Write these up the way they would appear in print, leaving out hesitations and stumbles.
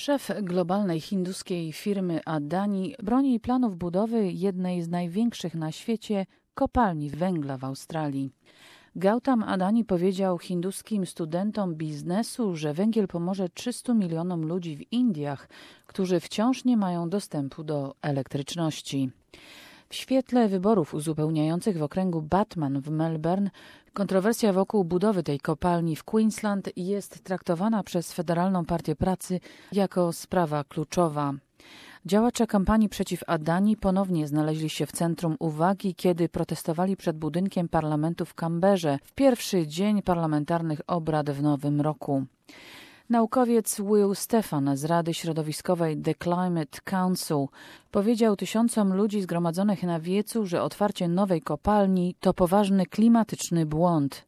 Szef globalnej hinduskiej firmy Adani broni planów budowy jednej z największych na świecie kopalni węgla w Australii. Gautam Adani powiedział hinduskim studentom biznesu, że węgiel pomoże 300 milionom ludzi w Indiach, którzy wciąż nie mają dostępu do elektryczności. W świetle wyborów uzupełniających w okręgu Batman w Melbourne kontrowersja wokół budowy tej kopalni w Queensland jest traktowana przez Federalną Partię Pracy jako sprawa kluczowa. Działacze kampanii przeciw Adani ponownie znaleźli się w centrum uwagi, kiedy protestowali przed budynkiem parlamentu w Canberrze w pierwszy dzień parlamentarnych obrad w nowym roku. Naukowiec Will Stephan z Rady Środowiskowej The Climate Council powiedział tysiącom ludzi zgromadzonych na wiecu, że otwarcie nowej kopalni to poważny klimatyczny błąd.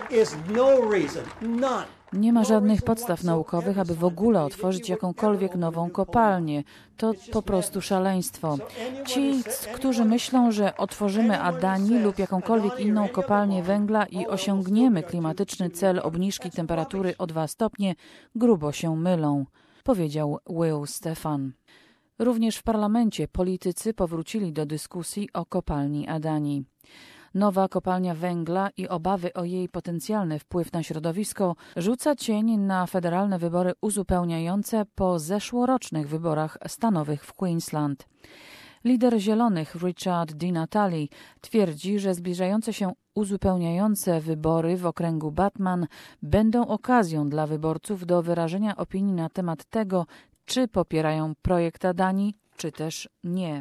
Nie ma żadnych podstaw naukowych, aby w ogóle otworzyć jakąkolwiek nową kopalnię. To po prostu szaleństwo. Ci, którzy myślą, że otworzymy Adani lub jakąkolwiek inną kopalnię węgla i osiągniemy klimatyczny cel obniżki temperatury o 2 stopnie, grubo się mylą, powiedział Will Stephan. Również w parlamencie politycy powrócili do dyskusji o kopalni Adani. Nowa kopalnia węgla i obawy o jej potencjalny wpływ na środowisko rzuca cień na federalne wybory uzupełniające po zeszłorocznych wyborach stanowych w Queensland. Lider Zielonych Richard Di Natale twierdzi, że zbliżające się uzupełniające wybory w okręgu Batman będą okazją dla wyborców do wyrażenia opinii na temat tego, czy popierają projekt Adani, czy też nie.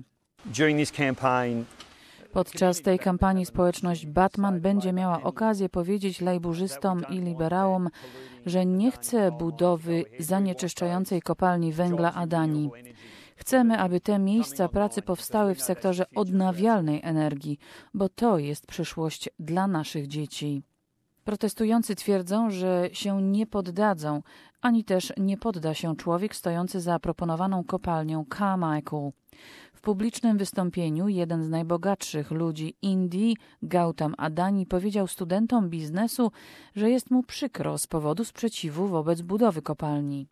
Podczas tej kampanii społeczność Batman będzie miała okazję powiedzieć lejburzystom i liberałom, że nie chce budowy zanieczyszczającej kopalni węgla Adani. Chcemy, aby te miejsca pracy powstały w sektorze odnawialnej energii, bo to jest przyszłość dla naszych dzieci. Protestujący twierdzą, że się nie poddadzą, ani też nie podda się człowiek stojący za proponowaną kopalnią Carmichael. W publicznym wystąpieniu jeden z najbogatszych ludzi Indii, Gautam Adani, powiedział studentom biznesu, że jest mu przykro z powodu sprzeciwu wobec budowy kopalni.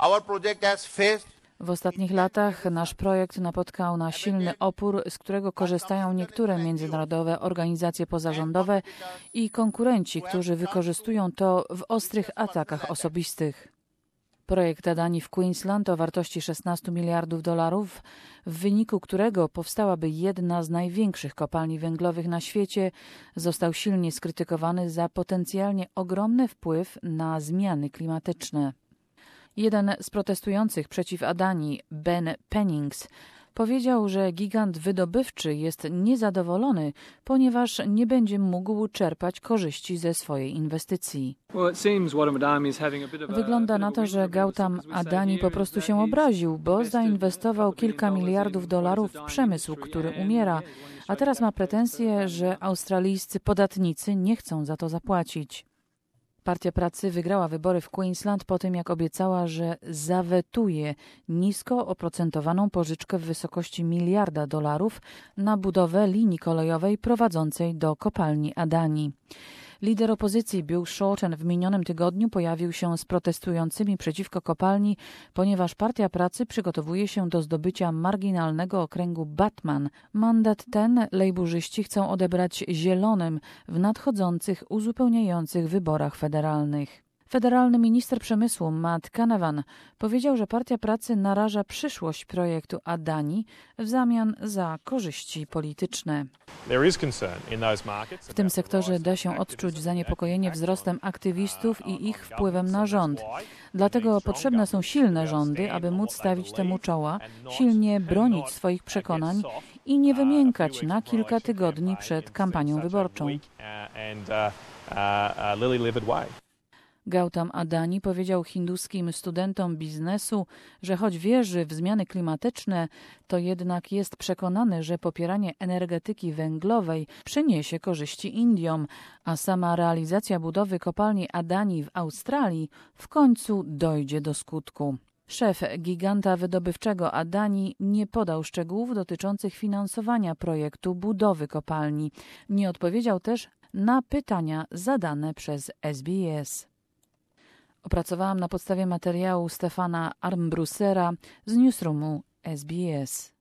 W ostatnich latach nasz projekt napotkał na silny opór, z którego korzystają niektóre międzynarodowe organizacje pozarządowe i konkurenci, którzy wykorzystują to w ostrych atakach osobistych. Projekt Adani w Queensland o wartości $16 miliardów, w wyniku którego powstałaby jedna z największych kopalni węglowych na świecie, został silnie skrytykowany za potencjalnie ogromny wpływ na zmiany klimatyczne. Jeden z protestujących przeciw Adani, Ben Pennings, powiedział, że gigant wydobywczy jest niezadowolony, ponieważ nie będzie mógł czerpać korzyści ze swojej inwestycji. Wygląda na to, że Gautam Adani po prostu się obraził, bo zainwestował kilka miliardów dolarów w przemysł, który umiera, a teraz ma pretensje, że australijscy podatnicy nie chcą za to zapłacić. Partia Pracy wygrała wybory w Queensland po tym, jak obiecała, że zawetuje nisko oprocentowaną pożyczkę w wysokości $1 miliarda na budowę linii kolejowej prowadzącej do kopalni Adani. Lider opozycji Bill Shorten w minionym tygodniu pojawił się z protestującymi przeciwko kopalni, ponieważ Partia Pracy przygotowuje się do zdobycia marginalnego okręgu Batman. Mandat ten lejburzyści chcą odebrać Zielonym w nadchodzących uzupełniających wyborach federalnych. Federalny minister przemysłu Matt Canavan powiedział, że Partia Pracy naraża przyszłość projektu Adani w zamian za korzyści polityczne. W tym sektorze da się odczuć zaniepokojenie wzrostem aktywistów i ich wpływem na rząd. Dlatego potrzebne są silne rządy, aby móc stawić temu czoła, silnie bronić swoich przekonań i nie wymiękać na kilka tygodni przed kampanią wyborczą. Gautam Adani powiedział hinduskim studentom biznesu, że choć wierzy w zmiany klimatyczne, to jednak jest przekonany, że popieranie energetyki węglowej przyniesie korzyści Indiom, a sama realizacja budowy kopalni Adani w Australii w końcu dojdzie do skutku. Szef giganta wydobywczego Adani nie podał szczegółów dotyczących finansowania projektu budowy kopalni. Nie odpowiedział też na pytania zadane przez SBS. Opracowałam na podstawie materiału Stefana Armbrussera z newsroomu SBS.